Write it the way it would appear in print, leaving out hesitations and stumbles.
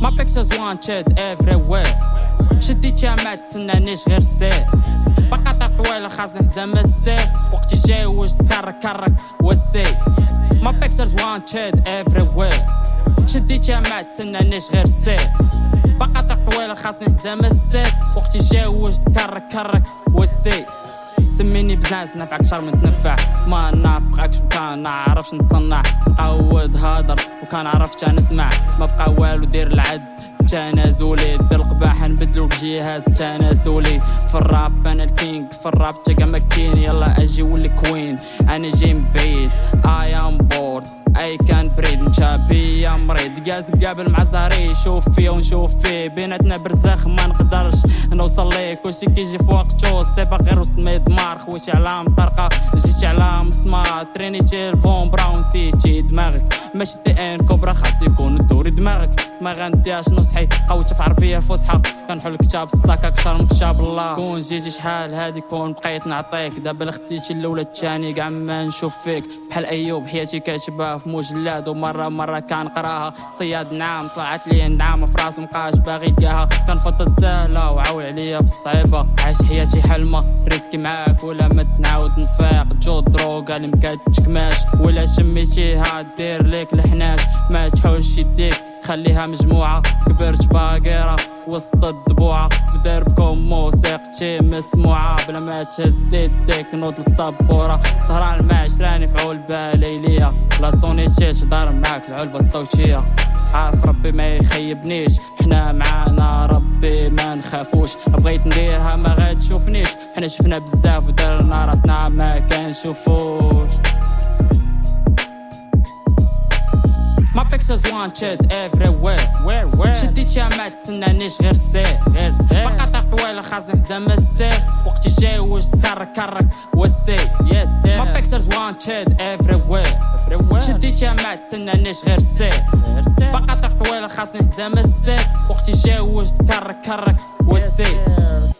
My pictures wanted everywhere. شديت يا ما تسنانيش غير السير بقاطع طويلة خازن حزام السير وقتي جاي وجد كرك والسير. My pictures wanted everywhere. شديت يا ما تسنانيش غير السير بقاطع طويلة خازن حزام السير وقتي جاي وجد كرك والسير. سميني بزاز نفعك شر من تنفع ما نافقكش وكان نعرفش نصنع نقود هادر وكان عرفتش نسمع ما بقى والو دير العد تنازلي دير القباح نبدلو بجهاز تنازلي في الراب انا الكينج في الراب تلقى مكين يلا اجي ولي كوين انا جاي من بعيد I am bored I can breathe نشابي يا مريض قازم قابل مع زهري شوف فيه ونشوف فيه بيناتنا برزخ ما نقدرش نوصل ليه كلشي كيجي في وقتو سيبا غير وسميت مار خويتي على مطرقة جيتي على مسمار ترينيتي الفون براون سيتي دماغك ماشي دي ان كوبرا خاص يكون دوري دماغك ما غنديهاش نصحي قوتي في عربية فصحى كنحل كتاب الساكا كثر من كتاب الله كون جيتي شحال هادي كون بقيت نعطيك دابا خديتي الاولى الثاني كاع ما نشوف فيك بحال ايوب حياتي كاتبها في مجلاد ومره كنقراها صياد نعم طلعت لي نعم في راسي مبقاش باغي يلقاها كنفضل السهله وعاول عليا في الصعيبه عايش حياتي حلمه ريسكي معاك ولا ما تنعاود نفاق جو دروغا اللي مكاتشكماش ولا شميتيها دير ليك الحناش ما تحوش يديك خليها مجموعة كبرت باقيرة وسط الضبوعة في دربكم موسيقتي مسموعة بلا ما تهز يديك نوض الصبورة سهران مع عشراني فعول بالي ليا لا صونيتي تدار معاك العلبة الصوتية عارف ربي ما يخيبنيش حنا معانا ربي ما نخافوش بغيت نديرها ما غاتشوفنيش حنا شفنا بزاف ودرنا راسنا ما كنشوفوش. My pictures wanted everywhere. Where? شديت يا ما تسنانيش غير السير بقاطع طويلة خازن حزام السير وقتي جاي وجد كرك والسير. My pictures wanted everywhere. شديت يا ما تسنانيش غير السير بقاطع طويلة خازن حزام السير وقتي جاي وجد كرك والسير.